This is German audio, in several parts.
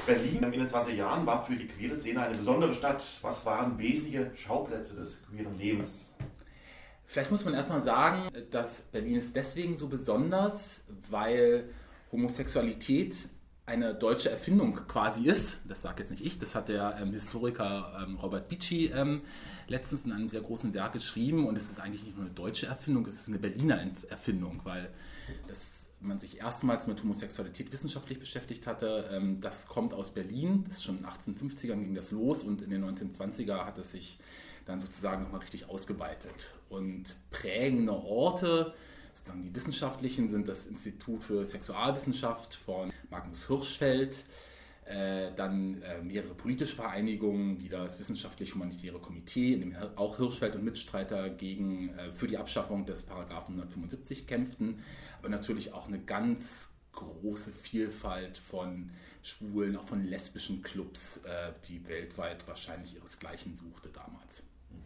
Berlin in den 20er Jahren war für die queere Szene eine besondere Stadt. Was waren wesentliche Schauplätze des queeren Lebens? Vielleicht muss man erstmal sagen, dass Berlin ist deswegen so besonders, weil Homosexualität eine deutsche Erfindung quasi ist. Das sage jetzt nicht ich, das hat der Historiker Robert Bicci letztens in einem sehr großen Werk geschrieben. Und es ist eigentlich nicht nur eine deutsche Erfindung, es ist eine Berliner Erfindung, weil man sich erstmals mit Homosexualität wissenschaftlich beschäftigt hatte. Das kommt aus Berlin, das ist schon in den 1850ern ging das los und in den 1920er hat es sich dann sozusagen nochmal richtig ausgeweitet. Und prägende Orte, sozusagen die wissenschaftlichen, sind das Institut für Sexualwissenschaft von Magnus Hirschfeld, dann mehrere politische Vereinigungen, wie das Wissenschaftlich-Humanitäre Komitee, in dem auch Hirschfeld und Mitstreiter für die Abschaffung des Paragraphen 175 kämpften, aber natürlich auch eine ganz große Vielfalt von schwulen, auch von lesbischen Clubs, die weltweit wahrscheinlich ihresgleichen suchte damals.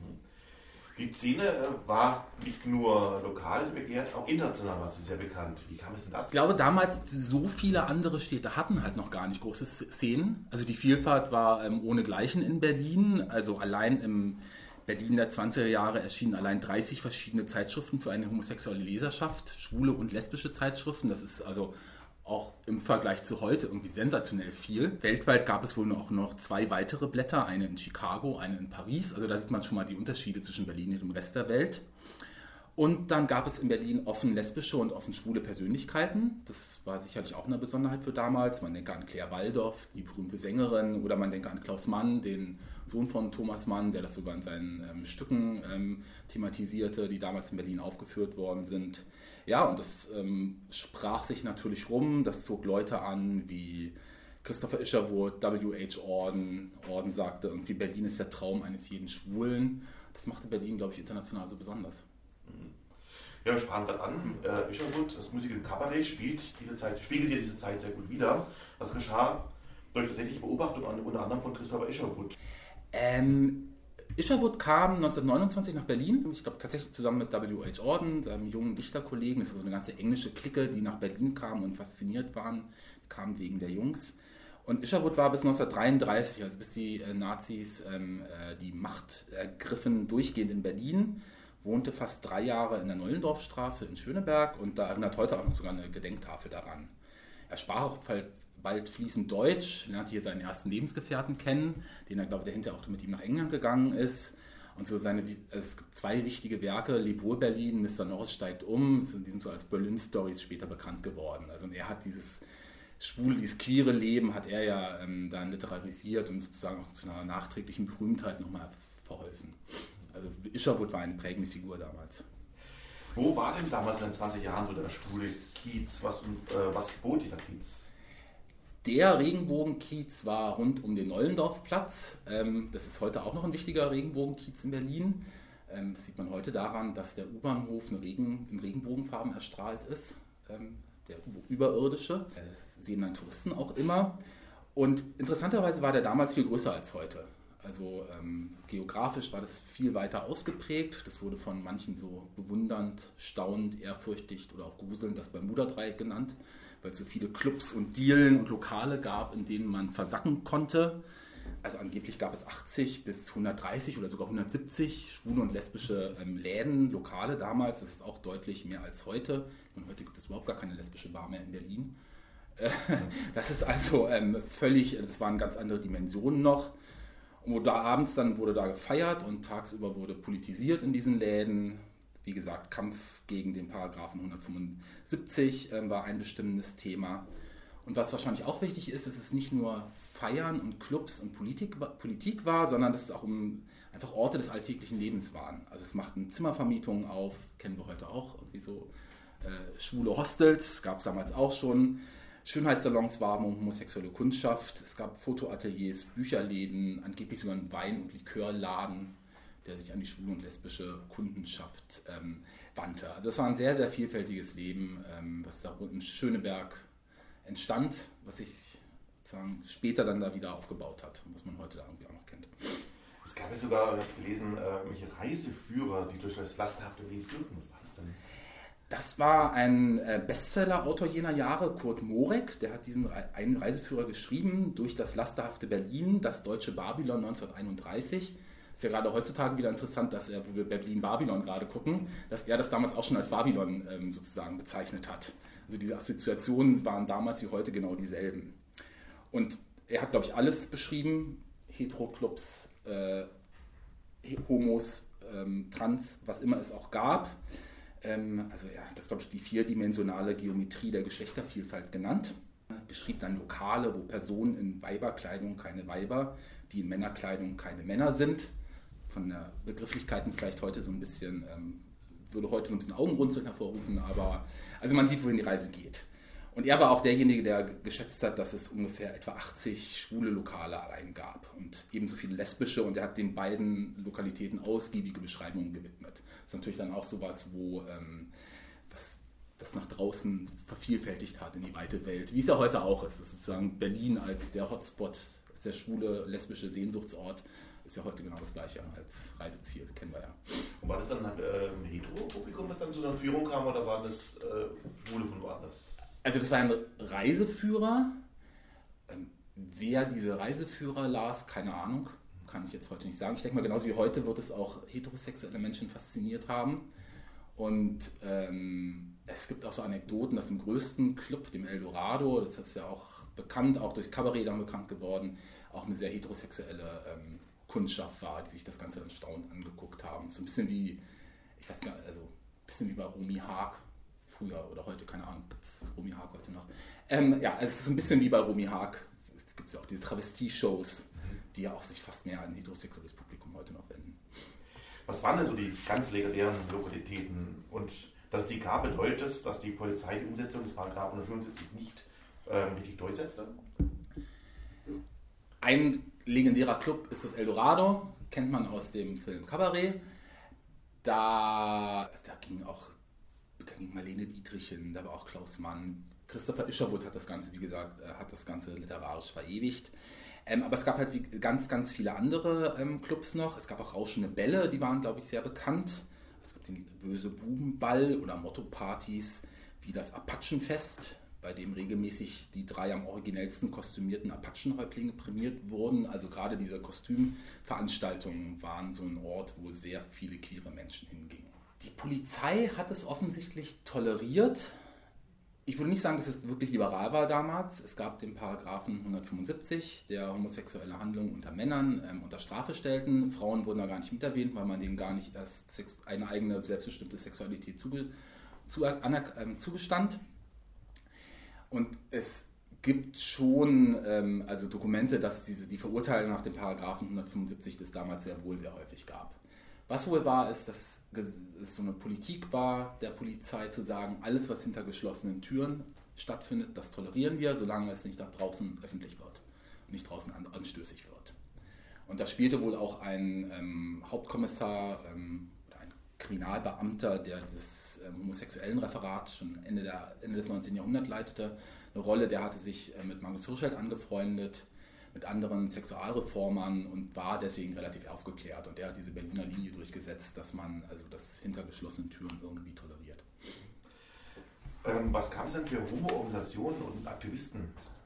Die Szene war nicht nur lokal begehrt, auch international war sie sehr bekannt. Wie kam es denn dazu? Ich glaube, damals so viele andere Städte hatten halt noch gar nicht große Szenen. Also die Vielfalt war ohnegleichen in Berlin. Also allein im Berlin der 20er Jahre erschienen allein 30 verschiedene Zeitschriften für eine homosexuelle Leserschaft, schwule und lesbische Zeitschriften. Das ist also auch im Vergleich zu heute irgendwie sensationell viel. Weltweit gab es wohl auch noch 2 weitere Blätter, eine in Chicago, eine in Paris. Also da sieht man schon mal die Unterschiede zwischen Berlin und dem Rest der Welt. Und dann gab es in Berlin offen lesbische und offen schwule Persönlichkeiten. Das war sicherlich auch eine Besonderheit für damals. Man denke an Claire Waldoff, die berühmte Sängerin, oder man denke an Klaus Mann, den Sohn von Thomas Mann, der das sogar in seinen Stücken thematisierte, die damals in Berlin aufgeführt worden sind. Ja, und das sprach sich natürlich rum. Das zog Leute an wie Christopher Isherwood, W.H. Auden. Auden sagte irgendwie, Berlin ist der Traum eines jeden Schwulen. Das machte Berlin, glaube ich, international so besonders. Ja, wir sprachen gerade an, Isherwood, das Musical Cabaret spiegelt ja diese Zeit sehr gut wider. Was geschah durch tatsächliche Beobachtung unter anderem von Christopher Isherwood? Isherwood kam 1929 nach Berlin, ich glaube tatsächlich zusammen mit W.H. Auden, seinem jungen Dichterkollegen. Das ist so eine ganze englische Clique, die nach Berlin kam und fasziniert waren, kamen wegen der Jungs. Und Isherwood war bis 1933, also bis die Nazis die Macht ergriffen, durchgehend in Berlin, wohnte fast 3 Jahre in der Nollendorfstraße in Schöneberg und da erinnert heute auch noch sogar eine Gedenktafel daran. Er sprach auch bald fließend Deutsch, lernte hier seinen ersten Lebensgefährten kennen, den er, glaube ich, dahinter auch mit ihm nach England gegangen ist. Und so es gibt 2 wichtige Werke, Leb wohl Berlin, Mr. Norris steigt um, die sind so als Berlin Stories später bekannt geworden. Also und er hat dieses queere Leben hat er ja dann literarisiert und sozusagen auch zu einer nachträglichen Berühmtheit nochmal verholfen. Also Isherwood war eine prägende Figur damals. Wo war denn damals in den 20 Jahren so der schwule Kiez? Was bot dieser Kiez? Der Regenbogenkiez war rund um den Nollendorfplatz. Das ist heute auch noch ein wichtiger Regenbogenkiez in Berlin. Das sieht man heute daran, dass der U-Bahnhof in Regenbogenfarben erstrahlt ist. Der überirdische. Das sehen dann Touristen auch immer. Und interessanterweise war der damals viel größer als heute. Also geografisch war das viel weiter ausgeprägt. Das wurde von manchen so bewundernd, staunend, ehrfürchtig oder auch gruselnd das Bermuda-Dreieck genannt, weil es so viele Clubs und Dielen und Lokale gab, in denen man versacken konnte. Also angeblich gab es 80 bis 130 oder sogar 170 schwule und lesbische Läden, Lokale damals. Das ist auch deutlich mehr als heute. Und heute gibt es überhaupt gar keine lesbische Bar mehr in Berlin. Das ist also das waren ganz andere Dimensionen noch. Und abends dann wurde da gefeiert und tagsüber wurde politisiert in diesen Läden. Wie gesagt, Kampf gegen den Paragraphen 175 war ein bestimmendes Thema. Und was wahrscheinlich auch wichtig ist, dass es nicht nur Feiern und Clubs und Politik war, sondern dass es auch einfach Orte des alltäglichen Lebens waren. Also es machten Zimmervermietungen auf, kennen wir heute auch, irgendwie so schwule Hostels, gab es damals auch schon. Schönheitssalons waren um homosexuelle Kundschaft, es gab Fotoateliers, Bücherläden, angeblich sogar einen Wein- und Likörladen, der sich an die schwule und lesbische Kundenschaft wandte. Also es war ein sehr, sehr vielfältiges Leben, was da in Schöneberg entstand, was sich sozusagen später dann da wieder aufgebaut hat und was man heute da irgendwie auch noch kennt. Es gab ja sogar, ich habe gelesen, welche Reiseführer, die durch das lasterhafte Berlin führten. Was war das denn? Das war ein Bestseller-Autor jener Jahre, Kurt Mohrek, der hat einen Reiseführer geschrieben, durch das lasterhafte Berlin, das deutsche Babylon 1931. Ist ja gerade heutzutage wieder interessant, dass er, wo wir Berlin-Babylon gerade gucken, dass er das damals auch schon als Babylon sozusagen bezeichnet hat. Also diese Assoziationen waren damals wie heute genau dieselben. Und er hat, glaube ich, alles beschrieben, Heteroclubs, Homos, Trans, was immer es auch gab. Also er hat das, glaube ich, die vierdimensionale Geometrie der Geschlechtervielfalt genannt. Er beschrieb dann Lokale, wo Personen in Weiberkleidung keine Weiber, die in Männerkleidung keine Männer sind. Von der Begrifflichkeiten vielleicht heute so ein bisschen, würde heute so ein bisschen Augenrunzeln hervorrufen, aber also man sieht, wohin die Reise geht. Und er war auch derjenige, der geschätzt hat, dass es ungefähr etwa 80 schwule Lokale allein gab und ebenso viele lesbische, und er hat den beiden Lokalitäten ausgiebige Beschreibungen gewidmet. Das ist natürlich dann auch sowas, wo was das nach draußen vervielfältigt hat in die weite Welt, wie es ja heute auch ist. Das ist sozusagen Berlin als der Hotspot, als der schwule, lesbische Sehnsuchtsort, ist ja heute genau das Gleiche als Reiseziel, kennen wir ja. Und war das dann ein Hetero-Publikum, das dann zu einer Führung kam, oder waren das Schwule von woanders? Also das war ein Reiseführer. Wer diese Reiseführer las, keine Ahnung, kann ich jetzt heute nicht sagen. Ich denke mal, genauso wie heute wird es auch heterosexuelle Menschen fasziniert haben. Und es gibt auch so Anekdoten, dass im größten Club, dem Eldorado, das ist ja auch bekannt, auch durch Kabarett dann bekannt geworden, auch eine sehr heterosexuelle Kundschaft war, die sich das Ganze dann staunend angeguckt haben. So ein bisschen wie, ich weiß gar nicht, also ein bisschen wie bei Romy Haag früher oder heute, keine Ahnung, gibt es Romy Haag heute noch? Ja, es ist so ein bisschen wie bei Romy Haag. Es gibt ja auch diese Travestie-Shows, die ja auch sich fast mehr an ein heterosexuelles Publikum heute noch wenden. Was waren denn so die ganz legendären Lokalitäten? Und dass es die gab, bedeutet das, dass die Polizei die Umsetzung des Paragraphen 175 nicht richtig durchsetzte? Ein legendärer Club ist das Eldorado, kennt man aus dem Film Cabaret. Da ging Marlene Dietrich hin, da war auch Klaus Mann. Christopher Isherwood hat das Ganze, wie gesagt, hat das Ganze literarisch verewigt. Aber es gab halt ganz, ganz viele andere Clubs noch. Es gab auch Rauschende Bälle, die waren, glaube ich, sehr bekannt. Es gibt den Böse Bubenball oder Motto-Partys wie das Apachenfest, bei dem regelmäßig die 3 am originellsten kostümierten Apachenhäuptlinge prämiert wurden. Also gerade diese Kostümveranstaltungen waren so ein Ort, wo sehr viele queere Menschen hingingen. Die Polizei hat es offensichtlich toleriert. Ich würde nicht sagen, dass es wirklich liberal war damals. Es gab den Paragraphen 175, der homosexuelle Handlungen unter Männern unter Strafe stellten. Frauen wurden da gar nicht mit erwähnt, weil man denen gar nicht erst eine eigene selbstbestimmte Sexualität zugestand. Und es gibt schon also Dokumente, dass die Verurteilung nach dem Paragraphen 175 das damals sehr wohl sehr häufig gab. Was wohl war, ist, dass es so eine Politik war, der Polizei zu sagen, alles, was hinter geschlossenen Türen stattfindet, das tolerieren wir, solange es nicht nach draußen öffentlich wird und nicht draußen anstößig wird. Und da spielte wohl auch ein Hauptkommissar oder ein Kriminalbeamter, der das homosexuellen Referat schon Ende des 19. Jahrhunderts leitete, eine Rolle. Der hatte sich mit Magnus Hirschfeld angefreundet, mit anderen Sexualreformern, und war deswegen relativ aufgeklärt. Und er hat diese Berliner Linie durchgesetzt, dass man also das hinter geschlossenen Türen irgendwie toleriert. Was gab es denn für Homo-Organisationen und Aktivisten?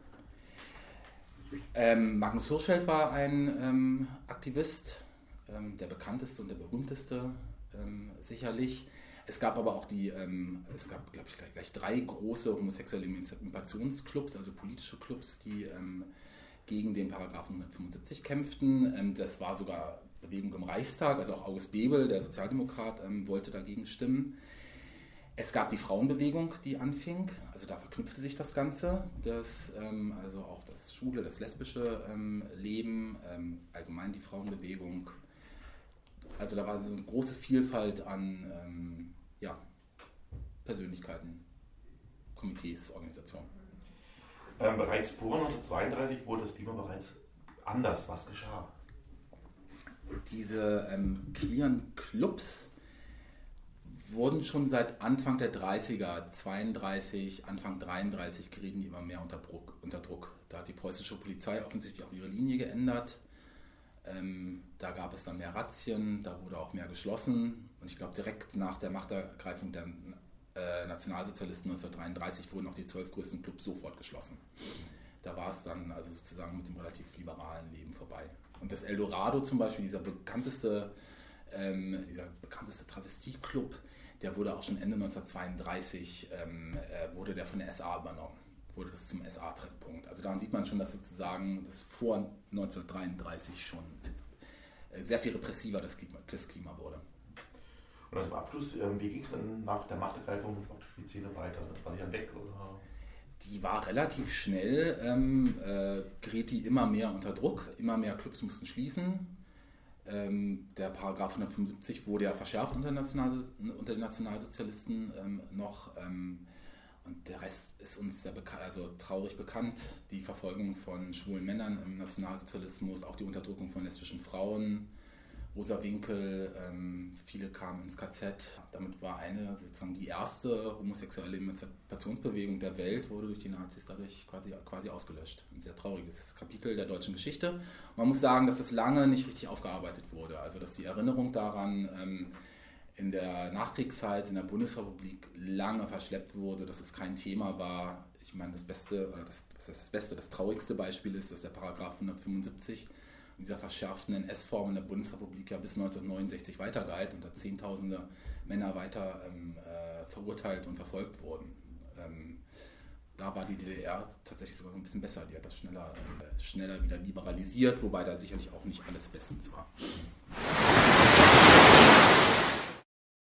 Magnus Hirschfeld war ein Aktivist, der bekannteste und der berühmteste sicherlich. Es gab aber auch glaube ich, gleich 3 große homosexuelle Emanzipationsclubs, also politische Clubs, die gegen den Paragraphen 175 kämpften. Das war sogar Bewegung im Reichstag, also auch August Bebel, der Sozialdemokrat, wollte dagegen stimmen. Es gab die Frauenbewegung, die anfing, also da verknüpfte sich das Ganze, also auch das schwule, das lesbische Leben, allgemein die Frauenbewegung. Also da war so eine große Vielfalt an Persönlichkeiten, Komitees, Organisationen. Bereits vor 1932 wurde das Klima bereits anders. Was geschah? Diese queeren Clubs wurden schon seit Anfang der 30er, 32, Anfang 33, gerieten die immer mehr unter Druck. Da hat die preußische Polizei offensichtlich auch ihre Linie geändert. Da gab es dann mehr Razzien, da wurde auch mehr geschlossen. Und ich glaube, direkt nach der Machtergreifung der Nationalsozialisten 1933 wurden auch die 12 größten Clubs sofort geschlossen. Da war es dann also sozusagen mit dem relativ liberalen Leben vorbei. Und das Eldorado zum Beispiel, dieser bekannteste Travestie-Club, der wurde auch schon Ende 1932 wurde der von der SA übernommen. Wurde das zum SA-Treffpunkt. Also daran sieht man schon, dass sozusagen das vor 1933 schon sehr viel repressiver das Klima wurde. Und als Abschluss, wie ging es dann nach der Machtergreifung die Szene weiter? War die dann weg? Oder? Die war relativ schnell, geriet die immer mehr unter Druck, immer mehr Clubs mussten schließen. Der Paragraph 175 wurde ja verschärft unter den Nationalsozialisten noch. Und der Rest ist uns sehr traurig bekannt. Die Verfolgung von schwulen Männern im Nationalsozialismus, auch die Unterdrückung von lesbischen Frauen, Rosa Winkel, viele kamen ins KZ. Damit war sozusagen die erste homosexuelle Emanzipationsbewegung der Welt, wurde durch die Nazis dadurch quasi ausgelöscht. Ein sehr trauriges Kapitel der deutschen Geschichte. Man muss sagen, dass das lange nicht richtig aufgearbeitet wurde. Also dass die Erinnerung daran in der Nachkriegszeit in der Bundesrepublik lange verschleppt wurde, dass es kein Thema war. Ich meine, das traurigste Beispiel ist, dass der Paragraph 175 in dieser verschärften NS-Form in der Bundesrepublik ja bis 1969 weitergalt und da Zehntausende Männer weiter verurteilt und verfolgt wurden. Da war die DDR tatsächlich sogar ein bisschen besser. Die hat das schneller wieder liberalisiert, wobei da sicherlich auch nicht alles bestens war.